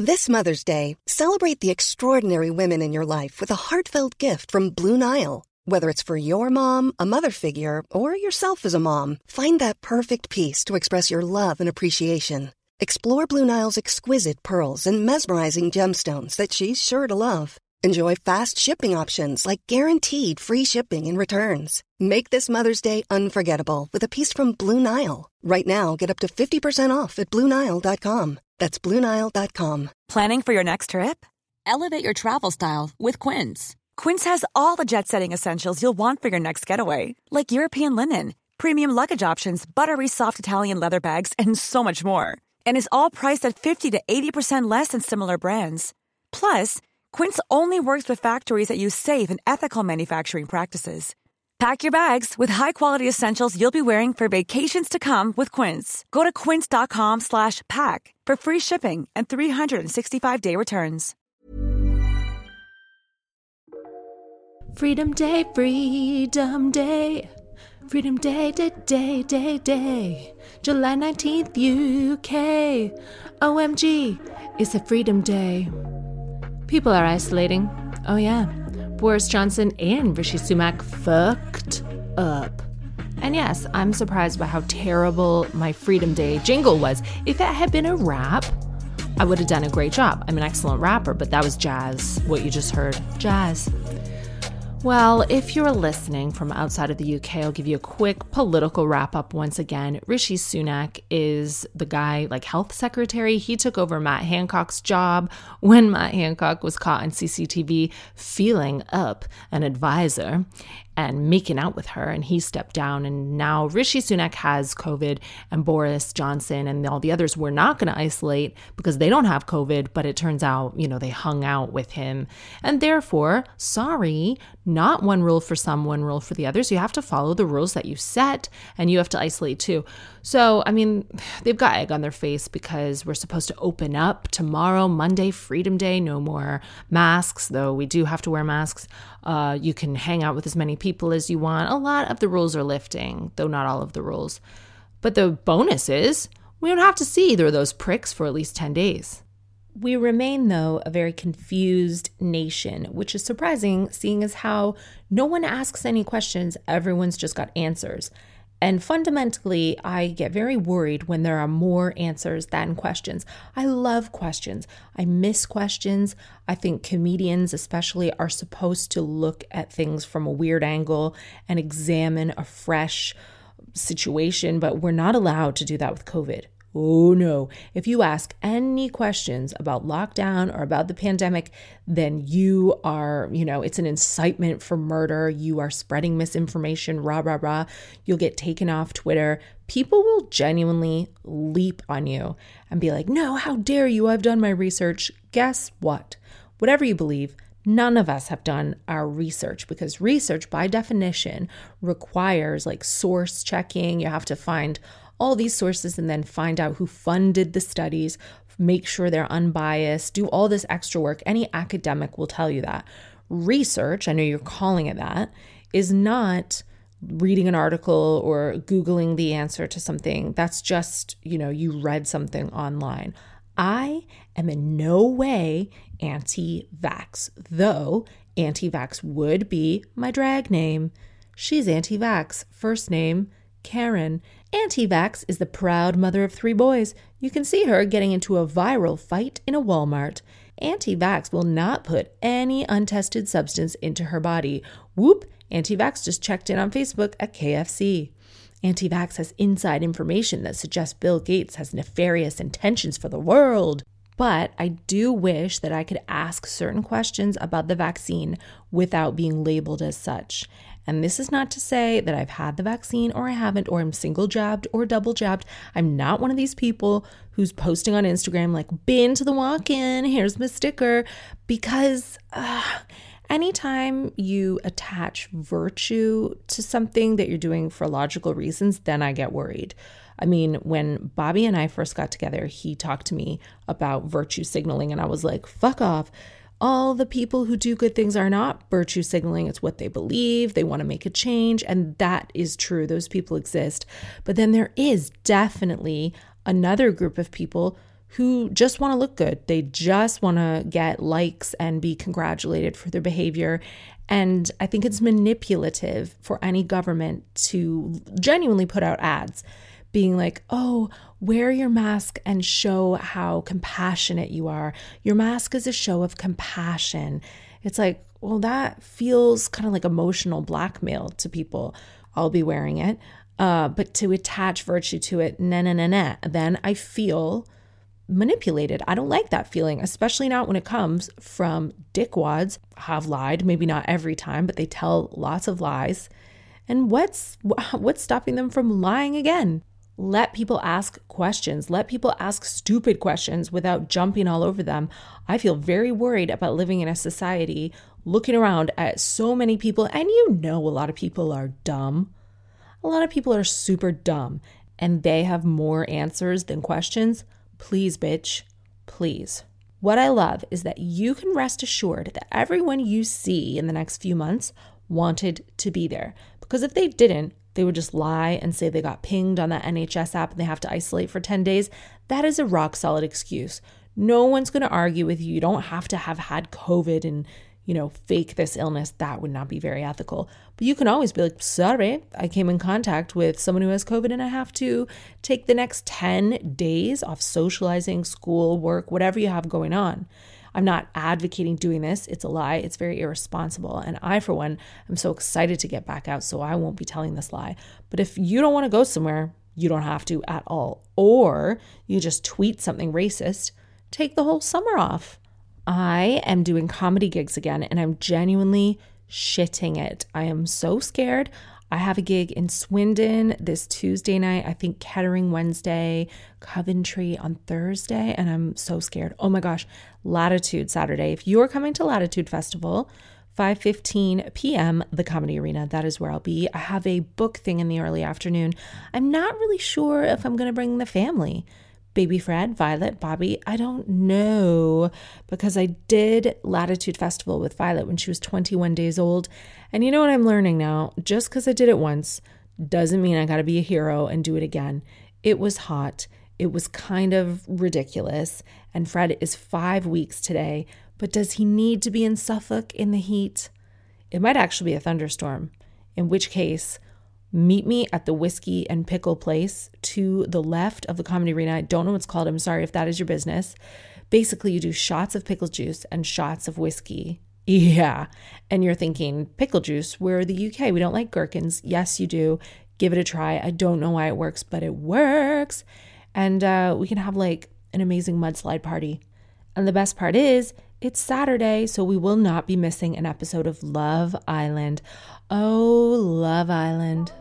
This Mother's Day, celebrate the extraordinary women in your life with a heartfelt gift from Blue Nile. Whether it's for your mom, a mother figure, or yourself as a mom, find that perfect piece to express your love and appreciation. Explore Blue Nile's exquisite pearls and mesmerizing gemstones that she's sure to love. Enjoy fast shipping options like guaranteed free shipping and returns. Make this Mother's Day unforgettable with a piece from Blue Nile. Right now, get up to 50% off at BlueNile.com. That's BlueNile.com. Planning for your next trip? Elevate your travel style with Quince. Quince has all the jet-setting essentials you'll want for your next getaway, like European linen, premium luggage options, buttery soft Italian leather bags, and so much more. And is all priced at 50 to 80% less than similar brands. Plus, Quince only works with factories that use safe and ethical manufacturing practices. Pack your bags with high-quality essentials you'll be wearing for vacations to come with Quince. Go to quince.com/pack for free shipping and 365-day returns. Freedom Day, Freedom Day. Freedom Day, day. July 19th, UK. OMG, it's a Freedom Day. People are isolating. Oh yeah. Boris Johnson and Rishi Sunak fucked up. And yes, I'm surprised by how terrible my Freedom Day jingle was. If it had been a rap, I would have done a great job. I'm an excellent rapper, but that was jazz, what you just heard. Jazz. Well, if you're listening from outside of the UK, I'll give you a quick political wrap-up once again. Rishi Sunak is the guy, like health secretary. He took over Matt Hancock's job when Matt Hancock was caught on CCTV feeling up an advisor and making out with her, and he stepped down. And now Rishi Sunak has COVID, and Boris Johnson and all the others were not going to isolate because they don't have COVID, but it turns out, they hung out with him. And therefore, sorry, not one rule for some, one rule for the others. You have to follow the rules that you set, and you have to isolate too. So, they've got egg on their face because we're supposed to open up tomorrow, Monday, Freedom Day, no more masks, though we do have to wear masks. You can hang out with as many people as you want. A lot of the rules are lifting, though not all of the rules. But the bonus is we don't have to see either of those pricks for at least 10 days. We remain, though, a very confused nation, which is surprising, seeing as how no one asks any questions, everyone's just got answers. And fundamentally, I get very worried when there are more answers than questions. I love questions. I miss questions. I think comedians especially are supposed to look at things from a weird angle and examine a fresh situation, but we're not allowed to do that with COVID. Oh no. If you ask any questions about lockdown or about the pandemic, then you are, it's an incitement for murder. You are spreading misinformation, rah, rah, rah. You'll get taken off Twitter. People will genuinely leap on you and be like, no, how dare you? I've done my research. Guess what? Whatever you believe, none of us have done our research, because research by definition requires source checking. You have to find all these sources and then find out who funded the studies, make sure they're unbiased, do all this extra work. Any academic will tell you that. Research, I know you're calling it that, is not reading an article or Googling the answer to something. That's just, you read something online. I am in no way anti-vax, though anti-vax would be my drag name. She's anti-vax, first name Karen. Anti-vax is the proud mother of 3 boys. You can see her getting into a viral fight in a Walmart. Anti-vax will not put any untested substance into her body. Whoop, anti-vax just checked in on Facebook at KFC. Anti-vax has inside information that suggests Bill Gates has nefarious intentions for the world. But I do wish that I could ask certain questions about the vaccine without being labeled as such. And this is not to say that I've had the vaccine or I haven't, or I'm single jabbed or double jabbed. I'm not one of these people who's posting on Instagram been to the walk-in, here's my sticker, because anytime you attach virtue to something that you're doing for logical reasons, then I get worried. When Bobby and I first got together, he talked to me about virtue signaling, and I was like, fuck off. All the people who do good things are not virtue signaling. It's what they believe. They want to make a change. And that is true. Those people exist. But then there is definitely another group of people who just want to look good. They just want to get likes and be congratulated for their behavior. And I think it's manipulative for any government to genuinely put out ads being like, oh, wear your mask and show how compassionate you are. Your mask is a show of compassion. It's like, well, that feels kind of like emotional blackmail to people. I'll be wearing it. But to attach virtue to it, then I feel manipulated. I don't like that feeling, especially not when it comes from dickwads. Have lied, maybe not every time, but they tell lots of lies. And what's stopping them from lying again? Let people ask questions. Let people ask stupid questions without jumping all over them. I feel very worried about living in a society looking around at so many people, and a lot of people are dumb. A lot of people are super dumb, and they have more answers than questions. Please, bitch, please. What I love is that you can rest assured that everyone you see in the next few months wanted to be there. Because if they didn't, they would just lie and say they got pinged on that NHS app and they have to isolate for 10 days. That is a rock solid excuse. No one's going to argue with you. You don't have to have had COVID and, fake this illness. That would not be very ethical. But you can always be like, sorry, I came in contact with someone who has COVID and I have to take the next 10 days off socializing, school, work, whatever you have going on. I'm not advocating doing this. It's a lie. It's very irresponsible. And I, for one, am so excited to get back out, so I won't be telling this lie. But if you don't want to go somewhere, you don't have to at all. Or you just tweet something racist, take the whole summer off. I am doing comedy gigs again, and I'm genuinely shitting it. I am so scared. I have a gig in Swindon this Tuesday night, I think Kettering Wednesday, Coventry on Thursday, and I'm so scared. Oh my gosh, Latitude Saturday. If you're coming to Latitude Festival, 5:15 p.m., the Comedy Arena, that is where I'll be. I have a book thing in the early afternoon. I'm not really sure if I'm going to bring the family. Baby Fred, Violet, Bobby, I don't know, because I did Latitude Festival with Violet when she was 21 days old. And you know what I'm learning now? Just because I did it once doesn't mean I got to be a hero and do it again. It was hot. It was kind of ridiculous. And Fred is 5 weeks today. But does he need to be in Suffolk in the heat? It might actually be a thunderstorm, in which case, meet me at the Whiskey and Pickle place to the left of the Comedy Arena. I don't know what it's called. I'm sorry if that is your business. Basically, you do shots of pickle juice and shots of whiskey. Yeah. And you're thinking, pickle juice, we're the UK. We don't like gherkins. Yes, you do. Give it a try. I don't know why it works, but it works. And we can have like an amazing mudslide party. And the best part is, it's Saturday, so we will not be missing an episode of Love Island. Oh, Love Island.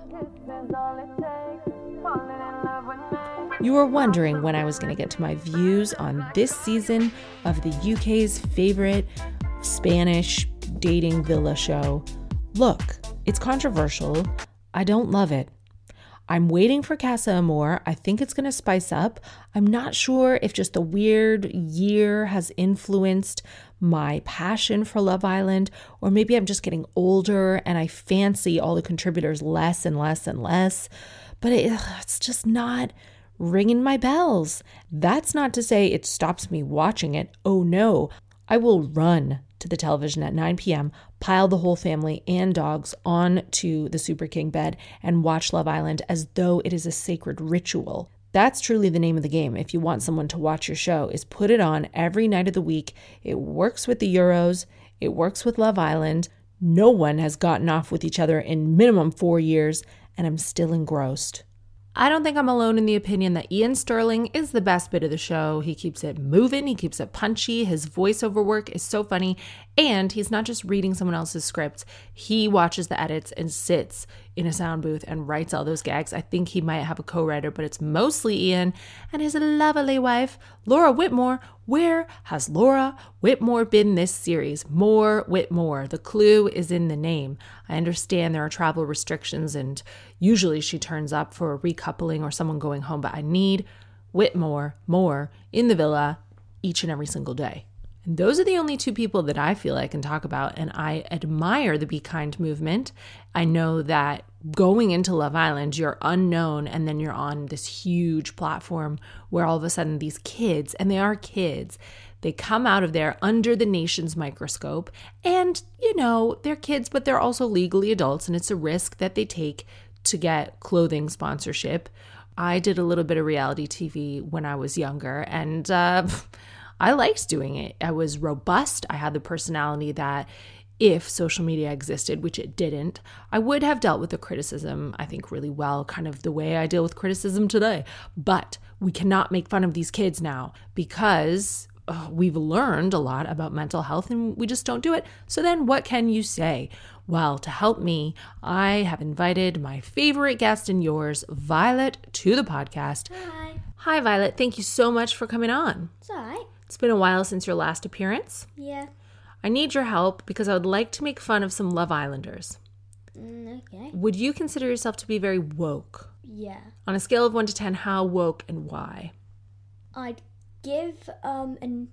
You were wondering when I was going to get to my views on this season of the UK's favorite Spanish dating villa show. Look, it's controversial. I don't love it. I'm waiting for Casa Amor. I think it's going to spice up. I'm not sure if just the weird year has influenced my passion for Love Island, or maybe I'm just getting older and I fancy all the contributors less and less and less, but it's just not ringing my bells. That's not to say it stops me watching it. Oh no, I will run to the television at 9 p.m., pile the whole family and dogs onto the Super King bed and watch Love Island as though it is a sacred ritual. That's truly the name of the game. If you want someone to watch your show, is put it on every night of the week. It works with the Euros. It works with Love Island. No one has gotten off with each other in minimum 4 years, and I'm still engrossed. I don't think I'm alone in the opinion that Ian Sterling is the best bit of the show. He keeps it moving, he keeps it punchy, his voiceover work is so funny, and he's not just reading someone else's script. He watches the edits and sits in a sound booth and writes all those gags. I think he might have a co-writer, but it's mostly Ian and his lovely wife, Laura Whitmore. Where has Laura Whitmore been this series? More Whitmore. The clue is in the name. I understand there are travel restrictions and usually she turns up for a recoupling or someone going home, but I need Whitmore more in the villa each and every single day. And those are the only two people that I feel I can talk about. And I admire the Be Kind movement. I know that going into Love Island, you're unknown, and then you're on this huge platform where all of a sudden these kids, and they are kids, they come out of there under the nation's microscope. And, you know, they're kids, but they're also legally adults, and it's a risk that they take to get clothing sponsorship. I did a little bit of reality TV when I was younger, and I liked doing it. I was robust. I had the personality that if social media existed, which it didn't, I would have dealt with the criticism, I think, really well, kind of the way I deal with criticism today. But we cannot make fun of these kids now because we've learned a lot about mental health and we just don't do it. So then what can you say? Well, to help me, I have invited my favorite guest and yours, Violet, to the podcast. Hi. Hi, Violet. Thank you so much for coming on. It's all right. It's been a while since your last appearance. Yeah. I need your help because I would like to make fun of some Love Islanders. Okay. Would you consider yourself to be very woke? Yeah. On a scale of 1 to 10, how woke and why? I'd give a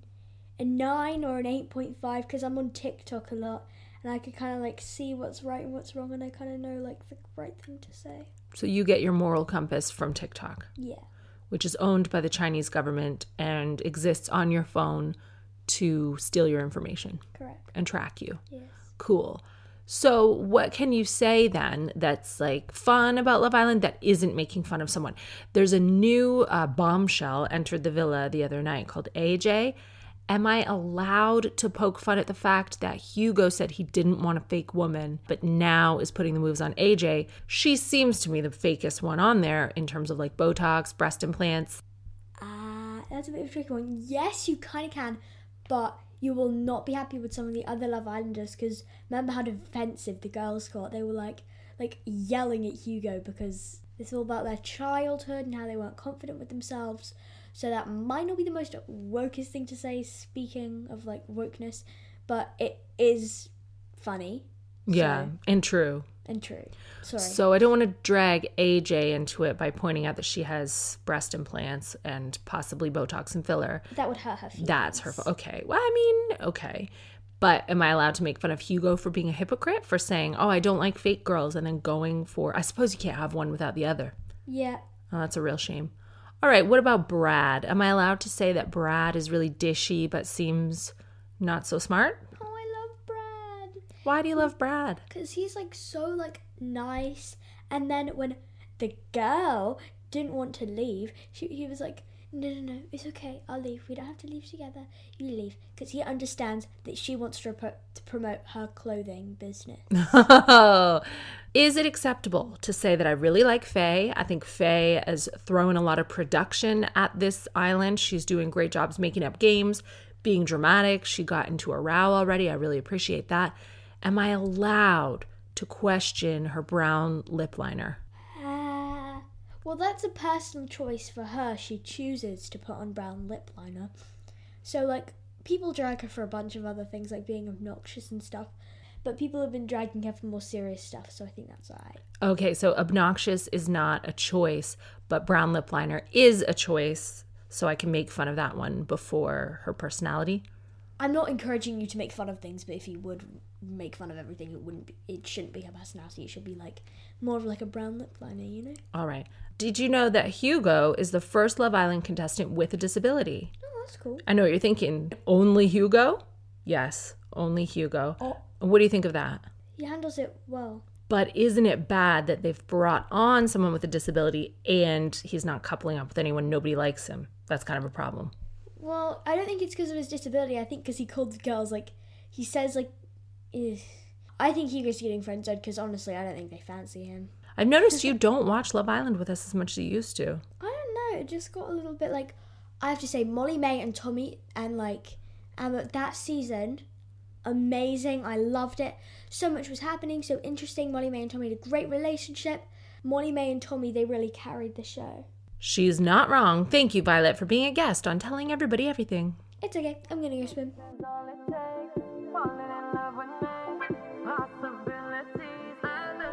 9 or an 8.5 because I'm on TikTok a lot and I could kind of like see what's right and what's wrong and I kind of know like the right thing to say. So you get your moral compass from TikTok, Yeah. which is owned by the Chinese government and exists on your phone to steal your information Correct. and track you. Yes. Cool. So what can you say then that's like fun about Love Island that isn't making fun of someone? There's a new bombshell entered the villa the other night called AJ. Am I allowed to poke fun at the fact that Hugo said he didn't want a fake woman, but now is putting the moves on AJ? She seems to me the fakest one on there in terms of like Botox, breast implants. That's a bit of a tricky one. Yes, you kind of can, but you will not be happy with some of the other Love Islanders because remember how defensive the girls got? They were like yelling at Hugo because it's all about their childhood and how they weren't confident with themselves. So that might not be the most wokest thing to say, speaking of like wokeness, but it is funny. Yeah, and true. And true. Sorry. So I don't want to drag AJ into it by pointing out that she has breast implants and possibly Botox and filler. That would hurt her feelings. That's her fault. Okay. Well, I mean, okay. But am I allowed to make fun of Hugo for being a hypocrite, for saying, oh, I don't like fake girls, and then going for, I suppose you can't have one without the other. Yeah. Oh, that's a real shame. All right, what about Brad? Am I allowed to say that Brad is really dishy but seems not so smart? Oh, I love Brad. Why do you love Brad? Because he's like so like nice. And then when the girl didn't want to leave, he was like, no, it's okay, I'll leave. We don't have to leave together. You leave. Because he understands that she wants to promote her clothing business. Is it acceptable to say that I really like Faye? I think Faye has thrown a lot of production at this island. She's doing great jobs making up games, being dramatic. She got into a row already. I really appreciate that. Am I allowed to question her brown lip liner? Well, that's a personal choice for her. She chooses to put on brown lip liner. So, like, people drag her for a bunch of other things, like being obnoxious and stuff. But people have been dragging her for more serious stuff, so I think that's all right. Okay, so obnoxious is not a choice, but brown lip liner is a choice, so I can make fun of that one before her personality. I'm not encouraging you to make fun of things, but if you would make fun of everything, it shouldn't be her personality. It should be like more of like a brown lip liner, you know? All right. Did you know that Hugo is the first Love Island contestant with a disability? Oh, that's cool. I know what you're thinking. Only Hugo? Yes, only Hugo. Oh. What do you think of that? He handles it well. But isn't it bad that they've brought on someone with a disability and he's not coupling up with anyone? Nobody likes him. That's kind of a problem. Well, I don't think it's because of his disability. I think because he called the girls, like, he says, like, ugh. I think Hugo's getting friend-zoned because, honestly, I don't think they fancy him. I've noticed you don't watch Love Island with us as much as you used to. I don't know. It just got a little bit, like, I have to say, Molly May and Tommy and, like, that season, amazing. I loved it. So much was happening, so interesting. Molly May and Tommy had a great relationship. Molly May and Tommy, they really carried the show. She's not wrong. Thank you, Violet, for being a guest on Telling Everybody Everything. It's okay. I'm going to go swim.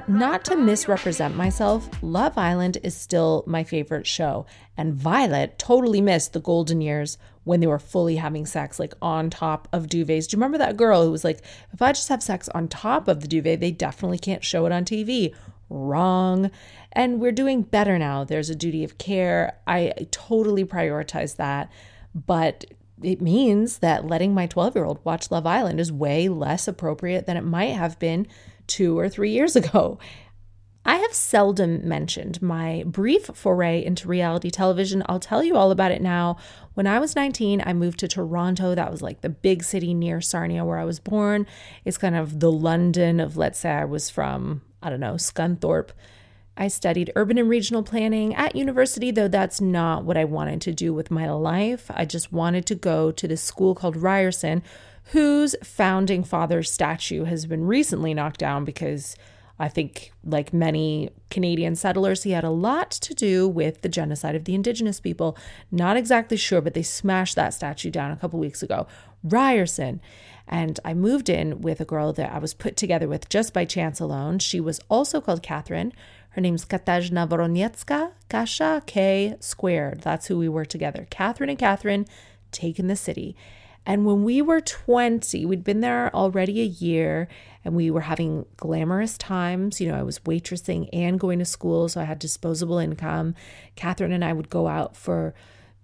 not to misrepresent myself, Love Island is still my favorite show. And Violet totally missed the golden years when they were fully having sex, like on top of duvets. Do you remember that girl who was like, if I just have sex on top of the duvet, they definitely can't show it on TV? Wrong. And we're doing better now. There's a duty of care. I totally prioritize that. But it means that letting my 12-year-old watch Love Island is way less appropriate than it might have been 2 or 3 years ago. I have seldom mentioned my brief foray into reality television. I'll tell you all about it now. When I was 19, I moved to Toronto. That was like the big city near Sarnia where I was born. It's kind of the London of, let's say I was from, I don't know, Scunthorpe. I studied urban and regional planning at university, though that's not what I wanted to do with my life. I just wanted to go to this school called Ryerson, whose founding father's statue has been recently knocked down because I think, like many Canadian settlers, he had a lot to do with the genocide of the Indigenous people. Not exactly sure, but they smashed that statue down a couple weeks ago. Ryerson. And I moved in with a girl that I was put together with just by chance alone. She was also called Catherine. Her name's Katarzyna Woroniecka, Kasia K squared. That's who we were together. Catherine and Catherine taking the city. And when we were 20, we'd been there already a year and we were having glamorous times. You know, I was waitressing and going to school, so I had disposable income. Catherine and I would go out for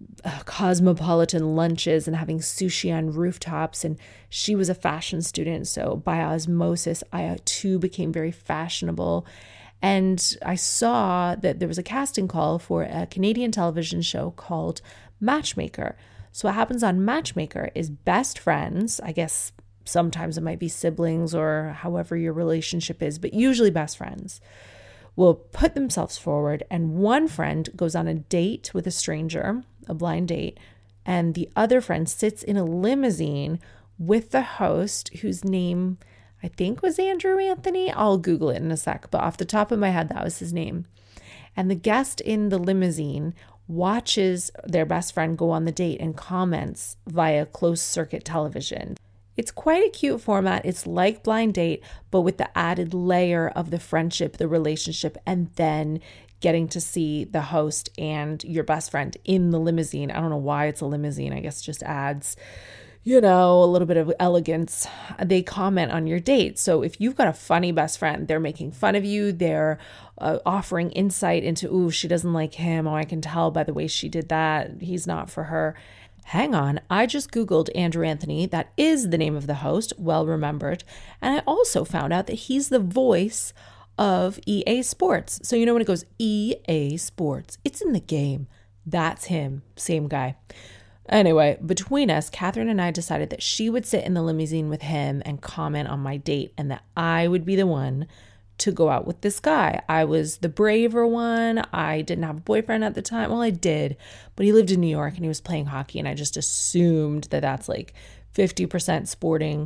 cosmopolitan lunches and having sushi on rooftops. And she was a fashion student, so by osmosis, I too became very fashionable. And I saw that there was a casting call for a Canadian television show called Matchmaker. So what happens on Matchmaker is best friends, I guess sometimes it might be siblings or however your relationship is, but usually best friends, will put themselves forward, and one friend goes on a date with a stranger, a blind date, and the other friend sits in a limousine with the host, whose name I think was Andrew Anthony. I'll Google it in a sec, but off the top of my head, that was his name. And the guest in the limousine watches their best friend go on the date and comments via closed circuit television. It's quite a cute format. It's like Blind Date, but with the added layer of the friendship, the relationship, and then getting to see the host and your best friend in the limousine. I don't know why it's a limousine. I guess it just adds, you know, a little bit of elegance. They comment on your date. So if you've got a funny best friend, they're making fun of you. They're offering insight into, ooh, she doesn't like him. Oh, I can tell by the way she did that. He's not for her. Hang on, I just Googled Andrew Anthony. That is the name of the host, well remembered. And I also found out that he's the voice of EA Sports. So you know when it goes EA Sports, it's in the game. That's him, same guy. Anyway, between us, Catherine and I decided that she would sit in the limousine with him and comment on my date, and that I would be the one to go out with this guy. I was the braver one. I didn't have a boyfriend at the time. Well, I did, but he lived in New York and he was playing hockey, and I just assumed that that's like 50% sporting,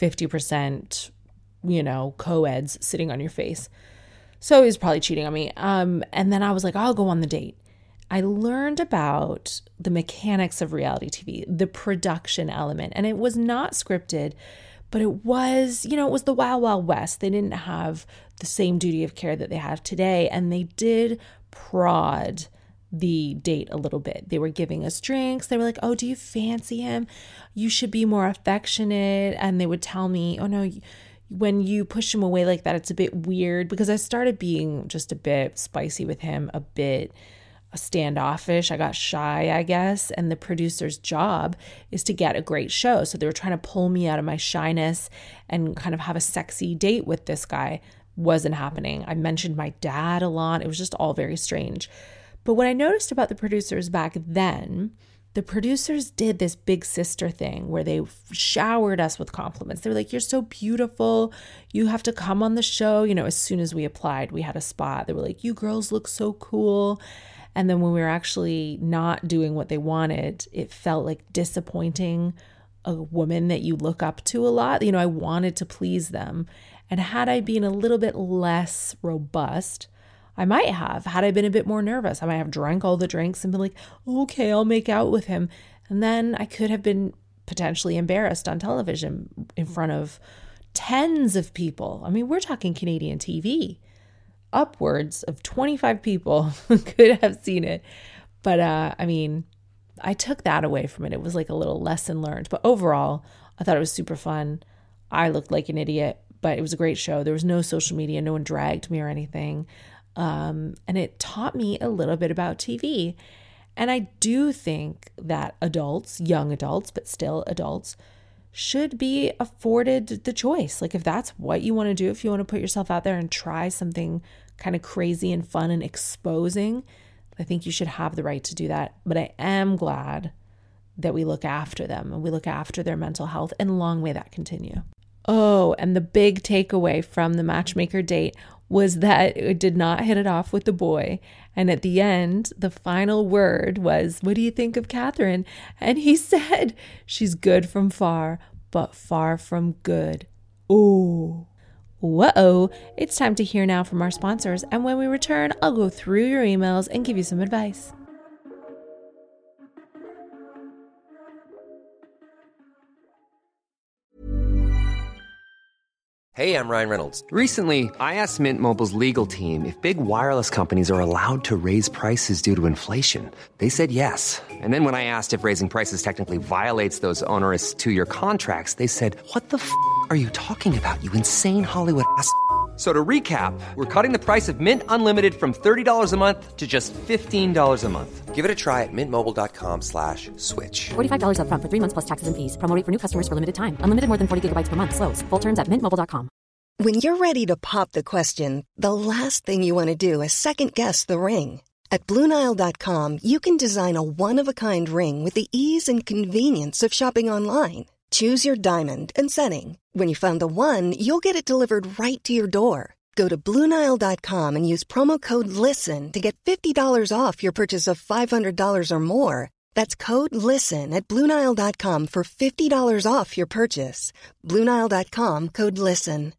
50%, you know, co-eds sitting on your face. So he was probably cheating on me. And then I was like, I'll go on the date. I learned about the mechanics of reality TV, the production element, and it was not scripted, but it was, you know, it was the Wild Wild West. They didn't have the same duty of care that they have today, and they did prod the date a little bit. They were giving us drinks. They were like, oh, do you fancy him? You should be more affectionate. And they would tell me, oh, no, when you push him away like that, it's a bit weird, because I started being just a bit spicy with him, a bit standoffish. I got shy, I guess. And the producer's job is to get a great show. So they were trying to pull me out of my shyness and kind of have a sexy date with this guy. Wasn't happening. I mentioned my dad a lot. It was just all very strange. But what I noticed about the producers back then, the producers did this big sister thing where they showered us with compliments. They were like, you're so beautiful. You have to come on the show. You know, as soon as we applied, we had a spot. They were like, you girls look so cool. And then when we were actually not doing what they wanted, it felt like disappointing a woman that you look up to a lot. You know, I wanted to please them. And had I been a little bit less robust, I might have. Had I been a bit more nervous, I might have drank all the drinks and been like, okay, I'll make out with him. And then I could have been potentially embarrassed on television in front of tens of people. I mean, we're talking Canadian TV. upwards of 25 people could have seen it. But I mean, I took that away from it. It was like a little lesson learned. But overall, I thought it was super fun. I looked like an idiot, but it was a great show. There was no social media. No one dragged me or anything. And it taught me a little bit about TV. And I do think that adults, young adults, but still adults, should be afforded the choice. Like if that's what you want to do, if you want to put yourself out there and try something kind of crazy and fun and exposing, I think you should have the right to do that. But I am glad that we look after them and we look after their mental health, and long may that continue. Oh, and the big takeaway from the matchmaker date was that it did not hit it off with the boy. And at the end, the final word was, "What do you think of Catherine?" And he said, "She's good from far, but far from good." Ooh. Whoa. It's time to hear now from our sponsors. And when we return, I'll go through your emails and give you some advice. Hey, I'm Ryan Reynolds. Recently, I asked Mint Mobile's legal team if big wireless companies are allowed to raise prices due to inflation. They said yes. And then when I asked if raising prices technically violates those onerous 2-year contracts, they said, "What the f*** are you talking about, you insane Hollywood ass?" So to recap, we're cutting the price of Mint Unlimited from $30 a month to just $15 a month. Give it a try at mintmobile.com/switch. $45 up front for 3 months plus taxes and fees. Promo rate for new customers for limited time. Unlimited more than 40 gigabytes per month. Slows full terms at mintmobile.com. When you're ready to pop the question, the last thing you want to do is second-guess the ring. At BlueNile.com, you can design a one-of-a-kind ring with the ease and convenience of shopping online. Choose your diamond and setting. When you find the one, you'll get it delivered right to your door. Go to BlueNile.com and use promo code LISTEN to get $50 off your purchase of $500 or more. That's code LISTEN at BlueNile.com for $50 off your purchase. BlueNile.com, code LISTEN.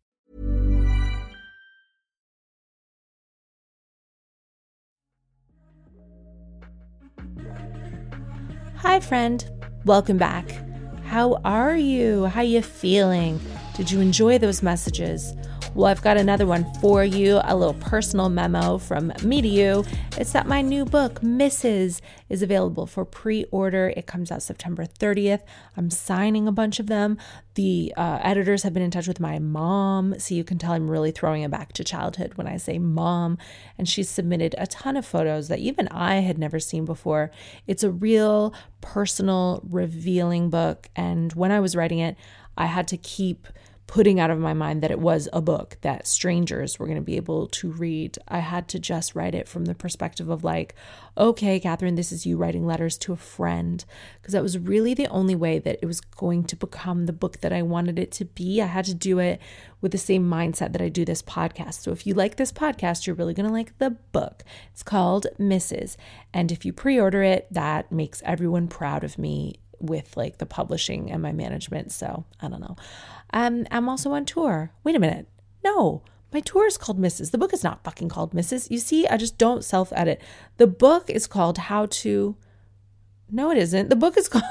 Hi, friend. Welcome back. How are you? How you feeling? Did you enjoy those messages? Well, I've got another one for you, a little personal memo from me to you. It's that my new book, Mrs., is available for pre-order. It comes out September 30th. I'm signing a bunch of them. The editors have been in touch with my mom, so you can tell I'm really throwing it back to childhood when I say mom. And she's submitted a ton of photos that even I had never seen before. It's a real personal, revealing book. And when I was writing it, I had to keep putting out of my mind that it was a book that strangers were going to be able to read. I had to just write it from the perspective of like, okay, Catherine, this is you writing letters to a friend, because that was really the only way that it was going to become the book that I wanted it to be. I had to do it with the same mindset that I do this podcast. So if you like this podcast, you're really going to like the book. It's called Mrs. And if you pre-order it, that makes everyone proud of me with like the publishing and my management. So I don't know. I'm also on tour. Wait a minute. No, my tour is called Mrs. The book is not fucking called Mrs. You see, I just don't self-edit. The book is called How to... No, it isn't. The book is called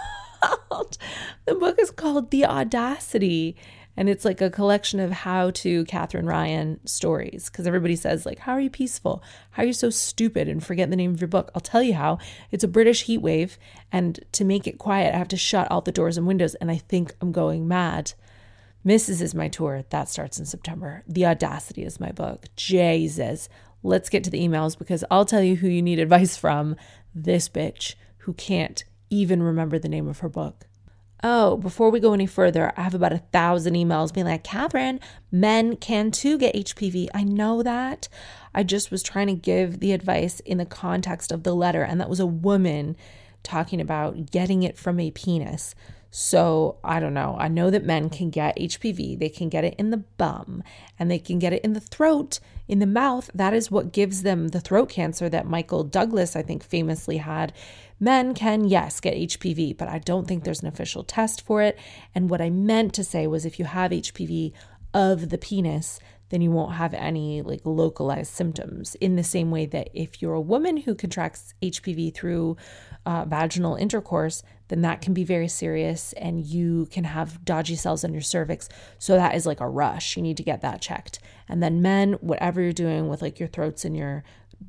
The Audacity. And it's like a collection of how to Catherine Ryan stories. Because everybody says like, how are you peaceful? How are you so stupid and forget the name of your book? I'll tell you how. It's a British heat wave. And to make it quiet, I have to shut all the doors and windows. And I think I'm going mad. Mrs. is my tour. That starts in September. The Audacity is my book. Jesus. Let's get to the emails because I'll tell you who you need advice from. This bitch who can't even remember the name of her book. Oh, before we go any further, I have about 1,000 emails being like, Catherine, men can too get HPV. I know that. I just was trying to give the advice in the context of the letter, and that was a woman talking about getting it from a penis. So I don't know. I know that men can get HPV. They can get it in the bum and they can get it in the throat, in the mouth. That is what gives them the throat cancer that Michael Douglas, I think, famously had. Men can, yes, get HPV, but I don't think there's an official test for it. And what I meant to say was if you have HPV of the penis, then you won't have any like localized symptoms. In the same way that if you're a woman who contracts HPV through vaginal intercourse, then that can be very serious and you can have dodgy cells in your cervix. So that is like a rush. You need to get that checked. And then men, whatever you're doing with like your throats and your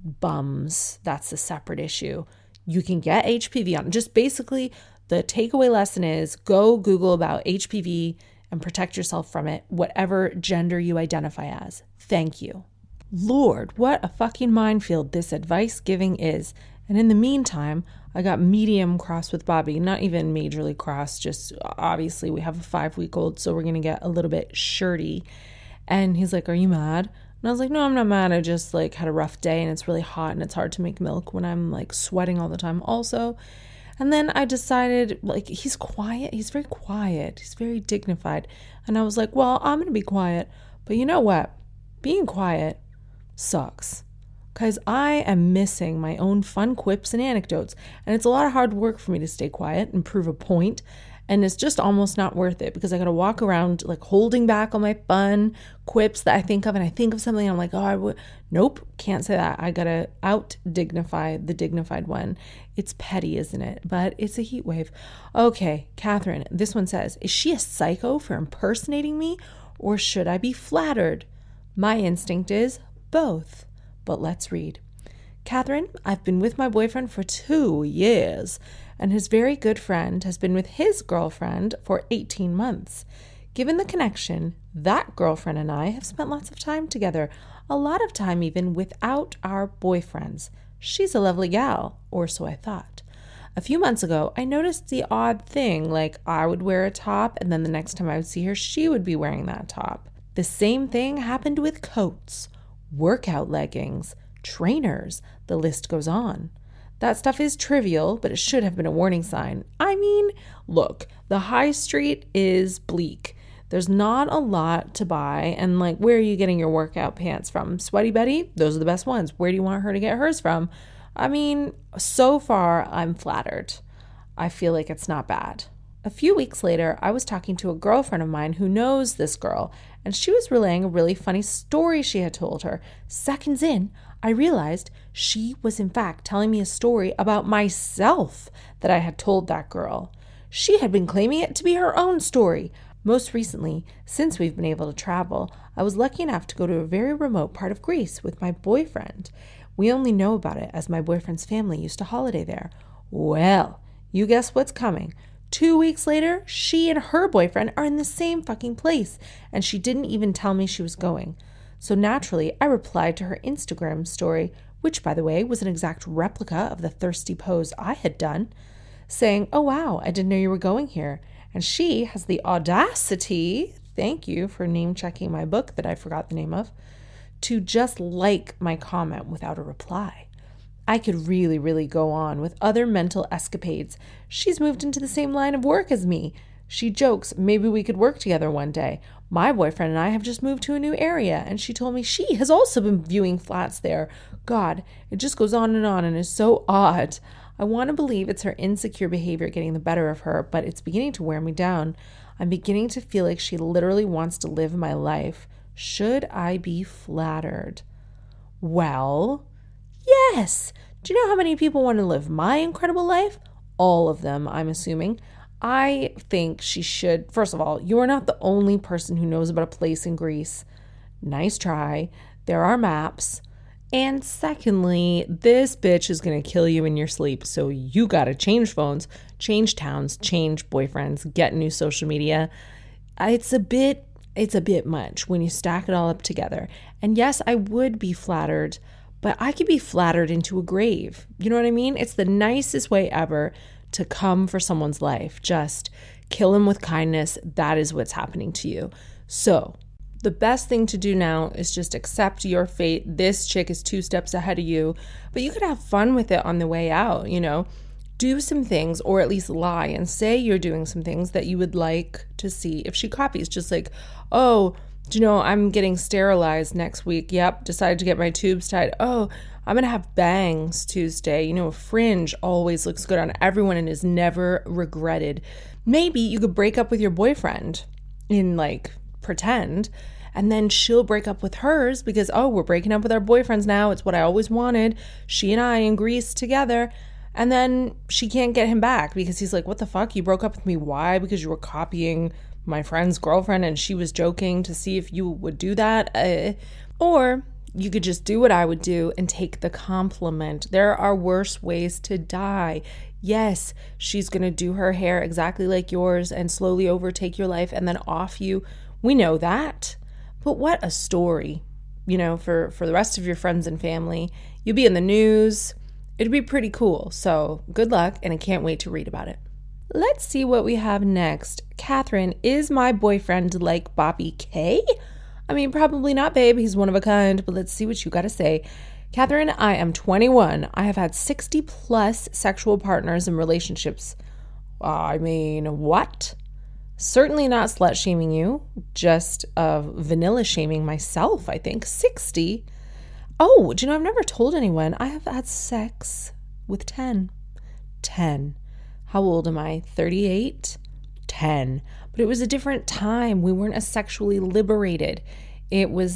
bums, that's a separate issue. You can get HPV on. Just basically the takeaway lesson is go Google about HPV and protect yourself from it, whatever gender you identify as. Thank you. Lord, what a fucking minefield this advice giving is. And in the meantime, I got medium cross with Bobby, not even majorly cross, just obviously we have a 5-week-old, so we're going to get a little bit shirty. And he's like, are you mad? And I was like, no, I'm not mad. I just like had a rough day and it's really hot and it's hard to make milk when I'm like sweating all the time also. And then I decided, like, he's quiet. He's very quiet. He's very dignified. And I was like, well, I'm going to be quiet. But you know what? Being quiet sucks. Because I am missing my own fun quips and anecdotes. And it's a lot of hard work for me to stay quiet and prove a point. And it's just almost not worth it because I got to walk around like holding back on my fun quips that I think of. And I think of something and I'm like, oh, I would. Nope, can't say that. I got to out-dignify the dignified one. It's petty, isn't it? But it's a heat wave. Okay, Catherine, this one says, is she a psycho for impersonating me or should I be flattered? My instinct is both. But let's read. Catherine, I've been with my boyfriend for 2 years, and his very good friend has been with his girlfriend for 18 months. Given the connection, that girlfriend and I have spent lots of time together, a lot of time even without our boyfriends. She's a lovely gal, or so I thought. A few months ago, I noticed the odd thing, like I would wear a top, and then the next time I would see her, she would be wearing that top. The same thing happened with coats, workout leggings, trainers, the list goes on. That stuff is trivial, but it should have been a warning sign. I mean, look, the high street is bleak. There's not a lot to buy, and like, where are you getting your workout pants from? Sweaty Betty? Those are the best ones. Where do you want her to get hers from? I mean, so far, I'm flattered. I feel like it's not bad. A few weeks later, I was talking to a girlfriend of mine who knows this girl, and she was relaying a really funny story she had told her. Seconds in, I realized she was in fact telling me a story about myself that I had told that girl. She had been claiming it to be her own story. Most recently, since we've been able to travel, I was lucky enough to go to a very remote part of Greece with my boyfriend. We only know about it as my boyfriend's family used to holiday there. Well, you guess what's coming. 2 weeks later, she and her boyfriend are in the same fucking place, and she didn't even tell me she was going. So naturally, I replied to her Instagram story, which, by the way, was an exact replica of the thirsty pose I had done, saying, oh wow, I didn't know you were going here. And she has the audacity, thank you for name-checking my book that I forgot the name of, to just like my comment without a reply. I could really go on with other mental escapades. She's moved into the same line of work as me. She jokes, maybe we could work together one day. My boyfriend and I have just moved to a new area, and she told me she has also been viewing flats there. God, it just goes on and is so odd. I want to believe it's her insecure behavior getting the better of her, but it's beginning to wear me down. I'm beginning to feel like she literally wants to live my life. Should I be flattered? Well, yes. Do you know how many people want to live my incredible life? All of them, I'm assuming. I think she should. First of all, you are not the only person who knows about a place in Greece. Nice try. There are maps. And secondly, this bitch is going to kill you in your sleep. So you got to change phones, change towns, change boyfriends, get new social media. It's a bit much when you stack it all up together. And yes, I would be flattered, but I could be flattered into a grave. You know what I mean? It's the nicest way ever to come for someone's life. Just kill him with kindness. That is what's happening to you. So the best thing to do now is just accept your fate. This chick is 2 steps ahead of you, but you could have fun with it on the way out, you know. Do some things, or at least lie and say you're doing some things that you would like to see if she copies. Just like, oh, do you know, I'm getting sterilized next week. Yep, decided to get my tubes tied. Oh, I'm going to have bangs Tuesday. You know, a fringe always looks good on everyone and is never regretted. Maybe you could break up with your boyfriend in like pretend And then she'll break up with hers because, oh, we're breaking up with our boyfriends now. It's what I always wanted. She and I in Greece together. And then she can't get him back because he's like, what the fuck? You broke up with me. Why? Because you were copying my friend's girlfriend and she was joking to see if you would do that. Or you could just do what I would do and take the compliment. There are worse ways to die. Yes, she's going to do her hair exactly like yours and slowly overtake your life and then off you. We know that. But what a story, you know, for the rest of your friends and family. You'll be in the news. It'd be pretty cool. So good luck, and I can't wait to read about it. Let's see what we have next. Catherine, is my boyfriend like Bobby K? I mean, probably not, babe. He's one of a kind, but let's see what you got to say. Catherine, I am 21. I have had 60 plus sexual partners and relationships. I mean, what? Certainly not slut shaming you, just vanilla shaming myself, I think. 60? Oh, do you know, I've never told anyone. I have had sex with 10. 10. How old am I? 38? 10. But it was a different time. We weren't as sexually liberated. It was,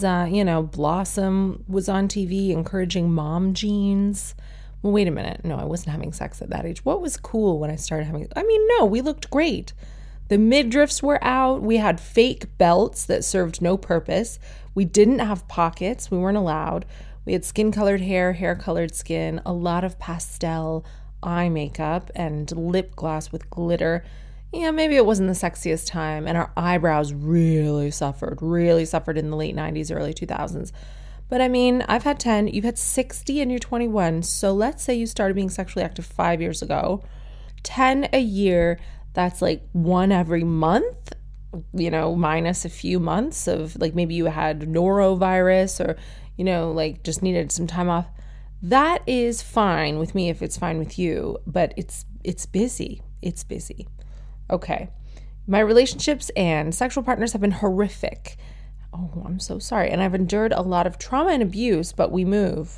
Blossom was on TV encouraging mom jeans. Well, wait a minute. No, I wasn't having sex at that age. What was cool when I started having? I mean, no, we looked great. The midriffs were out. We had fake belts that served no purpose. We didn't have pockets. We weren't allowed. We had skin-colored hair, hair-colored skin, a lot of pastel eye makeup, and lip gloss with glitter. Yeah, maybe it wasn't the sexiest time, and our eyebrows really suffered in the late 90s, early 2000s. But I mean, I've had 10, you've had 60, and you're 21, so let's say you started being sexually active 5 years ago. 10 a year, that's like one every month, you know, minus a few months of, like, maybe you had norovirus or, you know, like just needed some time off. That is fine with me if it's fine with you, but it's busy. It's busy. Okay. My relationships and sexual partners have been horrific. Oh, I'm so sorry. And I've endured a lot of trauma and abuse, but we move.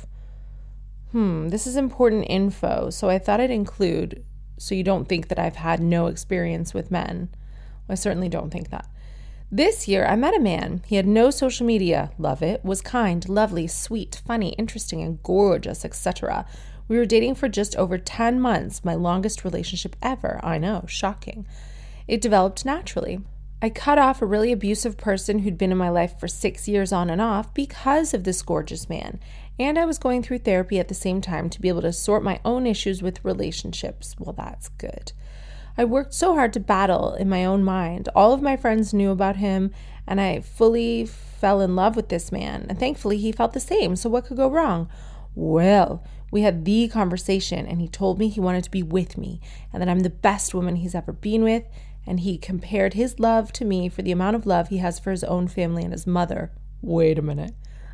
This is important info, so I thought I'd include so you don't think that I've had no experience with men. Well, I certainly don't think that. This year, I met a man. He had no social media. Love it. Was kind, lovely, sweet, funny, interesting, and gorgeous, etc. We were dating for just over 10 months, my longest relationship ever. I know, shocking. It developed naturally. I cut off a really abusive person who'd been in my life for 6 years on and off because of this gorgeous man. And I was going through therapy at the same time to be able to sort my own issues with relationships. Well, that's good. I worked so hard to battle in my own mind. All of my friends knew about him, and I fully fell in love with this man. And thankfully, he felt the same. So what could go wrong? Well, we had the conversation, and he told me he wanted to be with me and that I'm the best woman he's ever been with. And he compared his love to me for the amount of love he has for his own family and his mother. Wait a minute.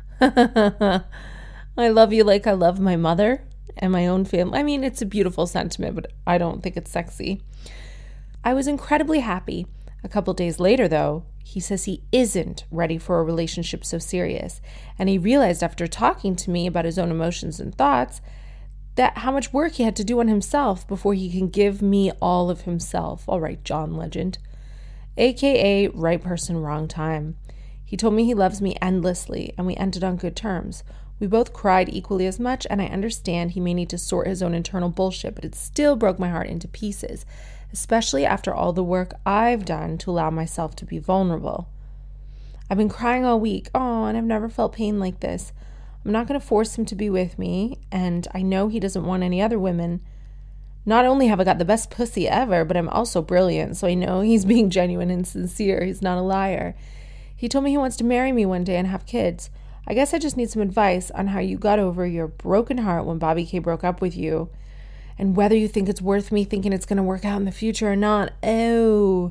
I love you like I love my mother and my own family. I mean, it's a beautiful sentiment, but I don't think it's sexy. I was incredibly happy. A couple days later, though, he says he isn't ready for a relationship so serious. And he realized after talking to me about his own emotions and thoughts that how much work he had to do on himself before he can give me all of himself. All right, John Legend. AKA right person, wrong time. He told me he loves me endlessly, and we ended on good terms. We both cried equally as much, and I understand he may need to sort his own internal bullshit, but it still broke my heart into pieces, especially after all the work I've done to allow myself to be vulnerable. I've been crying all week. Oh, and I've never felt pain like this. I'm not going to force him to be with me, and I know he doesn't want any other women. Not only have I got the best pussy ever, but I'm also brilliant, so I know he's being genuine and sincere. He's not a liar. He told me he wants to marry me one day and have kids. I guess I just need some advice on how you got over your broken heart when Bobby K broke up with you, and whether you think it's worth me thinking it's going to work out in the future or not. Oh,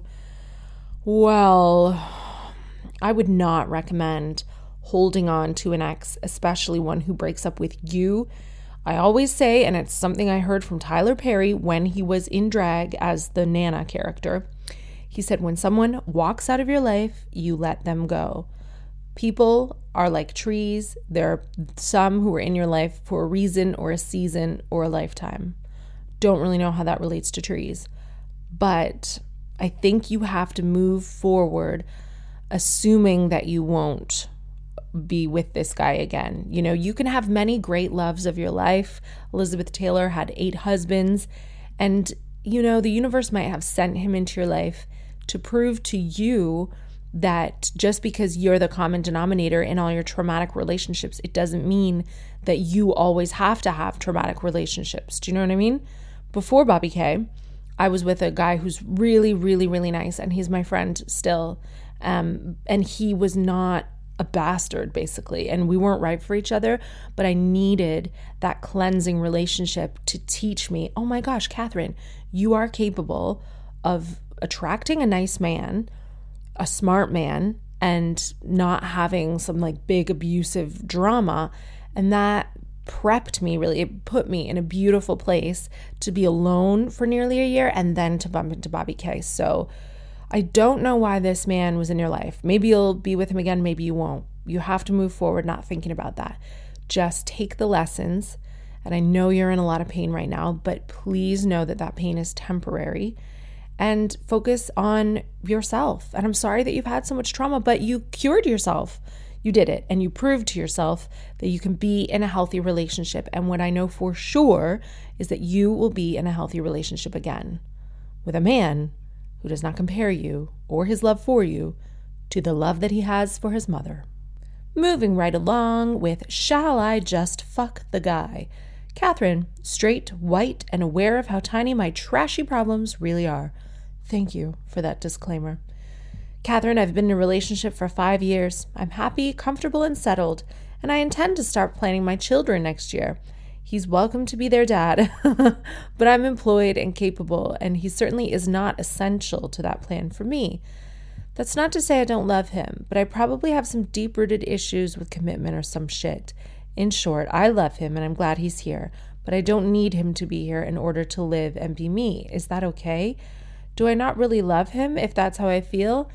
well, I would not recommend holding on to an ex, especially one who breaks up with you. I always say, and it's something I heard from Tyler Perry when he was in drag as the Nana character, he said, when someone walks out of your life, you let them go. People are like trees. There are some who are in your life for a reason or a season or a lifetime. Don't really know how that relates to trees. But I think you have to move forward assuming that you won't be with this guy again. You know, you can have many great loves of your life. Elizabeth Taylor had 8 husbands, and you know, the universe might have sent him into your life to prove to you that just because you're the common denominator in all your traumatic relationships, it doesn't mean that you always have to have traumatic relationships. Do you know what I mean? Before Bobby K, I was with a guy who's really, really, really nice, and he's my friend still. And he was not a bastard, basically, and we weren't right for each other, but I needed that cleansing relationship to teach me, oh my gosh, Catherine, you are capable of attracting a nice man, a smart man, and not having some like big abusive drama. And that prepped me, really, it put me in a beautiful place to be alone for nearly a year and then to bump into Bobby K. So I don't know why this man was in your life. Maybe you'll be with him again, maybe you won't. You have to move forward not thinking about that. Just take the lessons. And I know you're in a lot of pain right now, but please know that that pain is temporary and focus on yourself. And I'm sorry that you've had so much trauma, but you cured yourself. You did it, and you proved to yourself that you can be in a healthy relationship. And what I know for sure is that you will be in a healthy relationship again with a man who does not compare you or his love for you to the love that he has for his mother. Moving right along with Shall I Just Fuck the Guy? Catherine, straight, white, and aware of how tiny my trashy problems really are. Thank you for that disclaimer. Catherine, I've been in a relationship for 5 years. I'm happy, comfortable, and settled, and I intend to start planning my children next year. He's welcome to be their dad, but I'm employed and capable, and he certainly is not essential to that plan for me. That's not to say I don't love him, but I probably have some deep-rooted issues with commitment or some shit. In short, I love him and I'm glad he's here, but I don't need him to be here in order to live and be me. Is that okay? Do I not really love him if that's how I feel?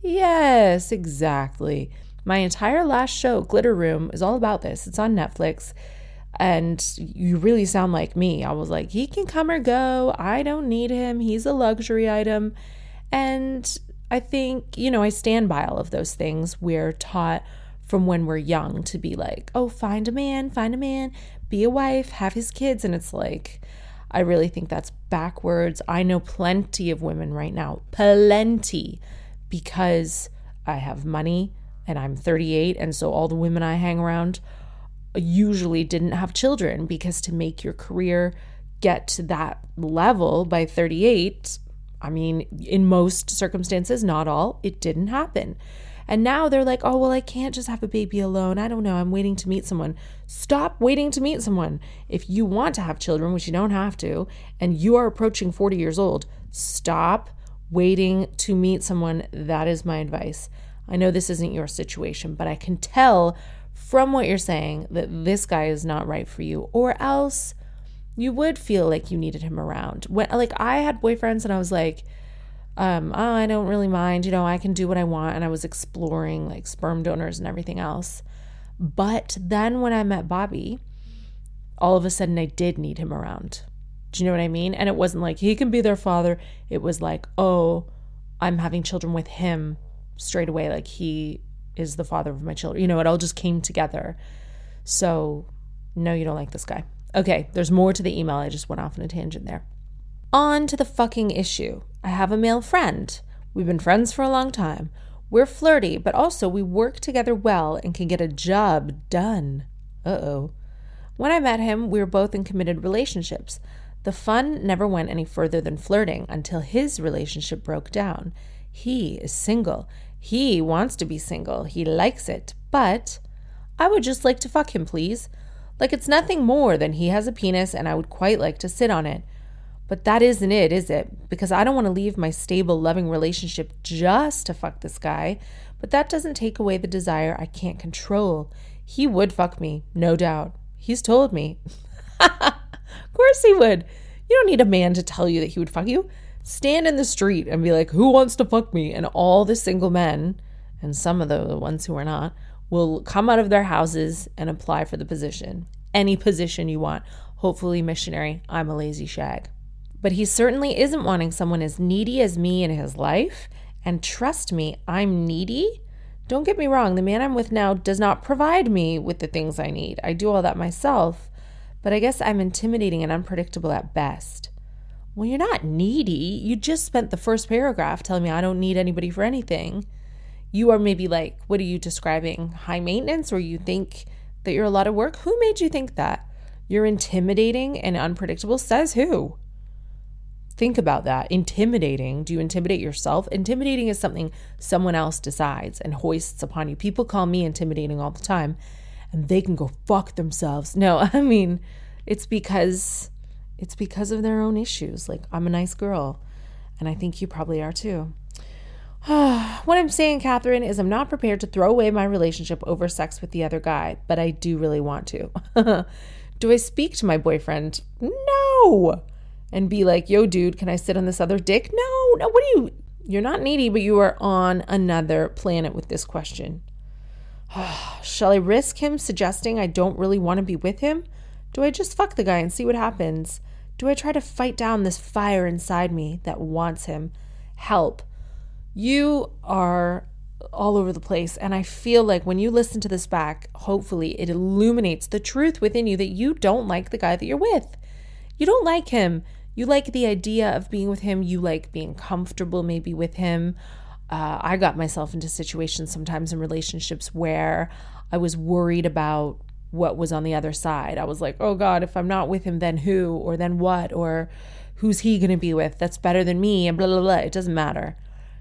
Yes, exactly. My entire last show, Glitter Room, is all about this. It's on Netflix. And you really sound like me. I was like, he can come or go. I don't need him. He's a luxury item. And I think, you know, I stand by all of those things. We're taught from when we're young to be like, oh, find a man, be a wife, have his kids. And it's like, I really think that's backwards. I know plenty of women right now, plenty, because I have money and I'm 38. And so all the women I hang around usually didn't have children, because to make your career get to that level by 38, I mean, in most circumstances, not all, it didn't happen. And now they're like, oh, well, I can't just have a baby alone. I don't know. I'm waiting to meet someone. Stop waiting to meet someone. If you want to have children, which you don't have to, and you are approaching 40 years old, stop waiting to meet someone. That is my advice. I know this isn't your situation, but I can tell from what you're saying that this guy is not right for you, or else you would feel like you needed him around. When, like, I had boyfriends and I was like, I don't really mind, you know, I can do what I want. And I was exploring like sperm donors and everything else. But then when I met Bobby, all of a sudden I did need him around. Do you know what I mean? And it wasn't like he can be their father. It was like, oh, I'm having children with him straight away. Like, he is the father of my children. You know, it all just came together. So no, you don't like this guy. Okay, there's more to the email. I just went off on a tangent there. On to the fucking issue. I have a male friend. We've been friends for a long time. We're flirty, but also we work together well and can get a job done. Uh-oh. When I met him, we were both in committed relationships. The fun never went any further than flirting until his relationship broke down. He is single. He wants to be single. He likes it. But I would just like to fuck him, please. Like, it's nothing more than he has a penis and I would quite like to sit on it. But that isn't it, is it? Because I don't want to leave my stable, loving relationship just to fuck this guy. But that doesn't take away the desire I can't control. He would fuck me, no doubt. He's told me. Of course he would. You don't need a man to tell you that he would fuck you. Stand in the street and be like, who wants to fuck me? And all the single men, and some of the ones who are not, will come out of their houses and apply for the position. Any position you want. Hopefully missionary. I'm a lazy shag. But he certainly isn't wanting someone as needy as me in his life, And trust me, I'm needy. Don't get me wrong, the man I'm with now does not provide me with the things I need. I do all that myself, but I guess I'm intimidating and unpredictable at best. Well, you're not needy. You just spent the first paragraph telling me I don't need anybody for anything. You are maybe like, what are you describing? High maintenance, or you think that you're a lot of work? Who made you think that? You're intimidating and unpredictable? Says who? Think about that. Intimidating. Do you intimidate yourself? Intimidating is something someone else decides and hoists upon you. People call me intimidating all the time, and they can go fuck themselves. No, I mean, it's because of their own issues. Like, I'm a nice girl, and I think you probably are too. What I'm saying, Catherine, is I'm not prepared to throw away my relationship over sex with the other guy, but I do really want to. Do I speak to my boyfriend? No. And be like, yo, dude, can I sit on this other dick? No, you're not needy, but you are on another planet with this question. Shall I risk him suggesting I don't really want to be with him? Do I just fuck the guy and see what happens? Do I try to fight down this fire inside me that wants him? Help. You are all over the place, and I feel like when you listen to this back, hopefully it illuminates the truth within you that you don't like the guy that you're with. You don't like him. You like the idea of being with him. You like being comfortable maybe with him. I got myself into situations sometimes in relationships where I was worried about what was on the other side. I was like, oh God, if I'm not with him, then who, or then what, or who's he going to be with? That's better than me, and blah, blah, blah. It doesn't matter.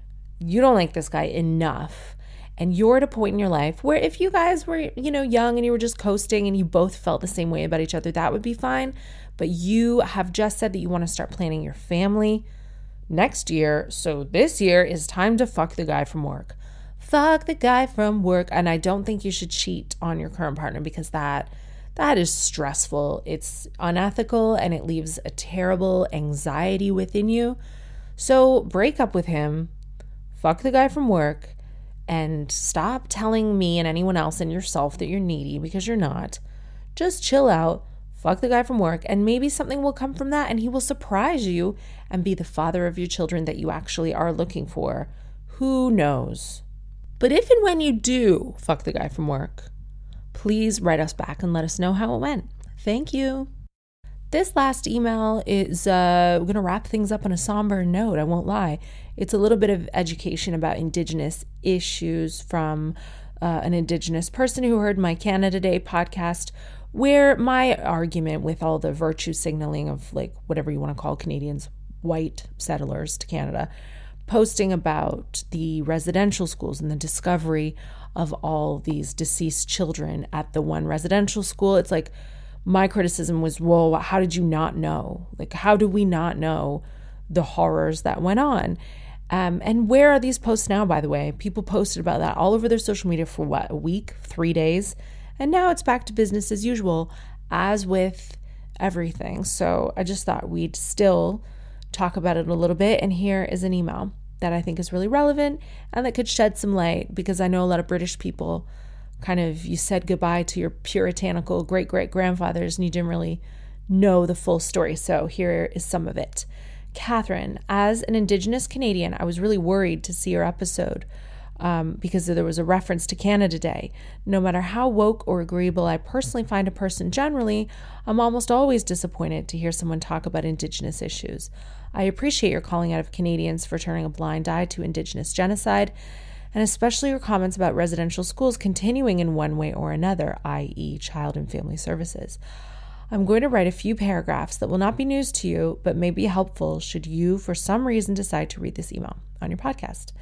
You don't like this guy enough. And you're at a point in your life where if you guys were, young and you were just coasting and you both felt the same way about each other, that would be fine. But you have just said that you want to start planning your family next year. So this year is time to fuck the guy from work. Fuck the guy from work. And I don't think you should cheat on your current partner, because that is stressful. It's unethical, and it leaves a terrible anxiety within you. So break up with him. Fuck the guy from work. And stop telling me and anyone else and yourself that you're needy, because you're not. Just chill out, fuck the guy from work, and maybe something will come from that, and he will surprise you and be the father of your children that you actually are looking for. Who knows? But if and when you do fuck the guy from work, please write us back and let us know how it went. Thank you. This last email is we're going to wrap things up on a somber note, I won't lie. It's a little bit of education about Indigenous issues from an Indigenous person who heard my Canada Day podcast, where my argument with all the virtue signaling of, like, whatever you want to call Canadians, white settlers to Canada, posting about the residential schools and the discovery of all these deceased children at the one residential school. It's like, my criticism was, well, how did you not know? Like, how do we not know the horrors that went on? And where are these posts now, by the way? People posted about that all over their social media for what, a week, 3 days? And now it's back to business as usual, as with everything. So I just thought we'd still talk about it a little bit. And here is an email that I think is really relevant and that could shed some light, because I know a lot of British people you said goodbye to your puritanical great-great-grandfathers and you didn't really know the full story. So here is some of it. Catherine, as an Indigenous Canadian, I was really worried to see your episode because there was a reference to Canada Day. No matter how woke or agreeable I personally find a person generally, I'm almost always disappointed to hear someone talk about Indigenous issues. I appreciate your calling out of Canadians for turning a blind eye to Indigenous genocide, and especially your comments about residential schools continuing in one way or another, i.e. child and family services. I'm going to write a few paragraphs that will not be news to you, but may be helpful should you, for some reason, decide to read this email on your podcast.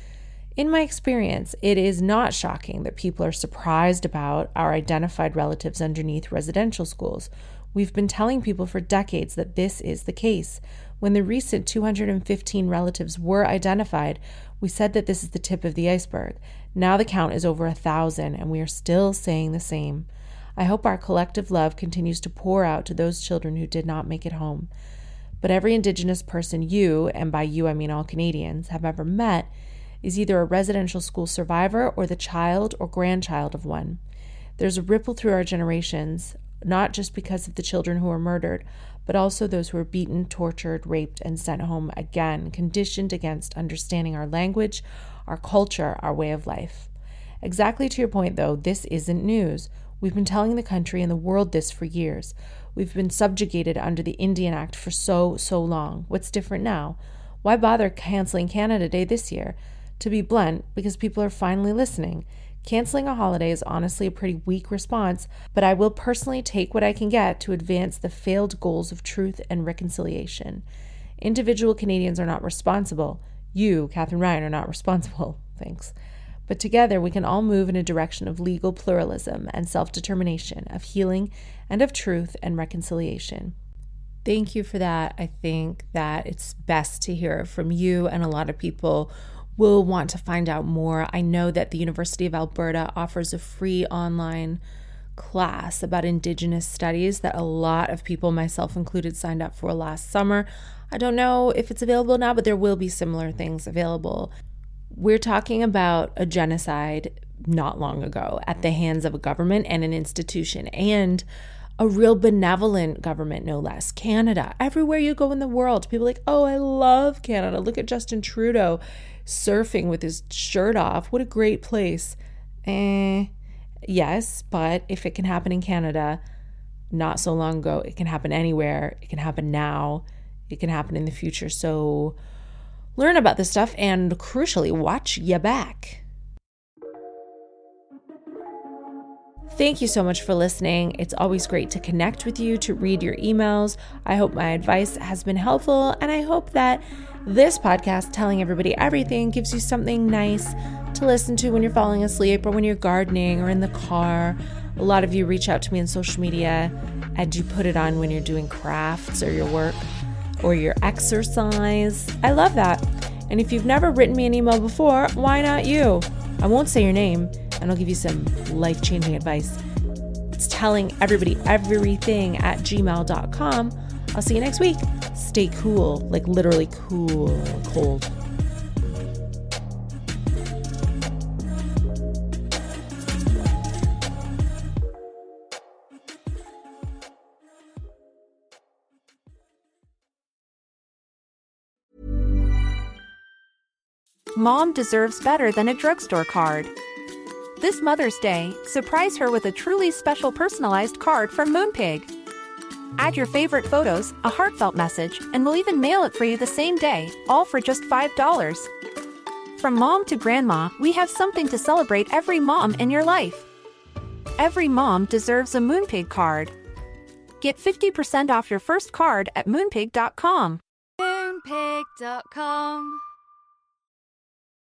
In my experience, it is not shocking that people are surprised about our identified relatives underneath residential schools. We've been telling people for decades that this is the case. When the recent 215 relatives were identified, we said that this is the tip of the iceberg. Now the count is over 1,000, and we are still saying the same. I hope our collective love continues to pour out to those children who did not make it home. But every Indigenous person you, and by you I mean all Canadians, have ever met is either a residential school survivor or the child or grandchild of one. There's a ripple through our generations not just because of the children who were murdered, but also those who were beaten, tortured, raped, and sent home again, conditioned against understanding our language, our culture, our way of life. Exactly to your point, though, this isn't news. We've been telling the country and the world this for years. We've been subjugated under the Indian Act for so long. What's different now? Why bother canceling Canada Day this year? To be blunt, because people are finally listening. Canceling a holiday is honestly a pretty weak response, but I will personally take what I can get to advance the failed goals of truth and reconciliation. Individual Canadians are not responsible. You, Catherine Ryan, are not responsible. Thanks. But together we can all move in a direction of legal pluralism and self-determination, of healing and of truth and reconciliation. Thank you for that. I think that it's best to hear from you, and a lot of people will want to find out more. I know that the University of Alberta offers a free online class about Indigenous studies that a lot of people, myself included, signed up for last summer. I don't know if it's available now, but there will be similar things available. We're talking about a genocide not long ago at the hands of a government and an institution, and a real benevolent government, no less. Canada, everywhere you go in the world, people are like, oh, I love Canada. Look at Justin Trudeau surfing with his shirt off. What a great place. Yes, but if it can happen in Canada not so long ago, it can happen anywhere. It can happen now. It can happen in the future. So learn about this stuff, and crucially, watch your back. Thank you so much for listening. It's always great to connect with you, to read your emails. I hope my advice has been helpful, and I hope that this podcast, Telling Everybody Everything, gives you something nice to listen to when you're falling asleep or when you're gardening or in the car. A lot of you reach out to me on social media, and you put it on when you're doing crafts or your work or your exercise. I love that. And if you've never written me an email before, why not you? I won't say your name, and I'll give you some life-changing advice. It's tellingeverybodyeverything@gmail.com. I'll see you next week. Stay cool, like literally cool, cold. Mom deserves better than a drugstore card. This Mother's Day, surprise her with a truly special personalized card from Moonpig. Add your favorite photos, a heartfelt message, and we'll even mail it for you the same day, all for just $5. From mom to grandma, we have something to celebrate every mom in your life. Every mom deserves a Moonpig card. Get 50% off your first card at Moonpig.com. Moonpig.com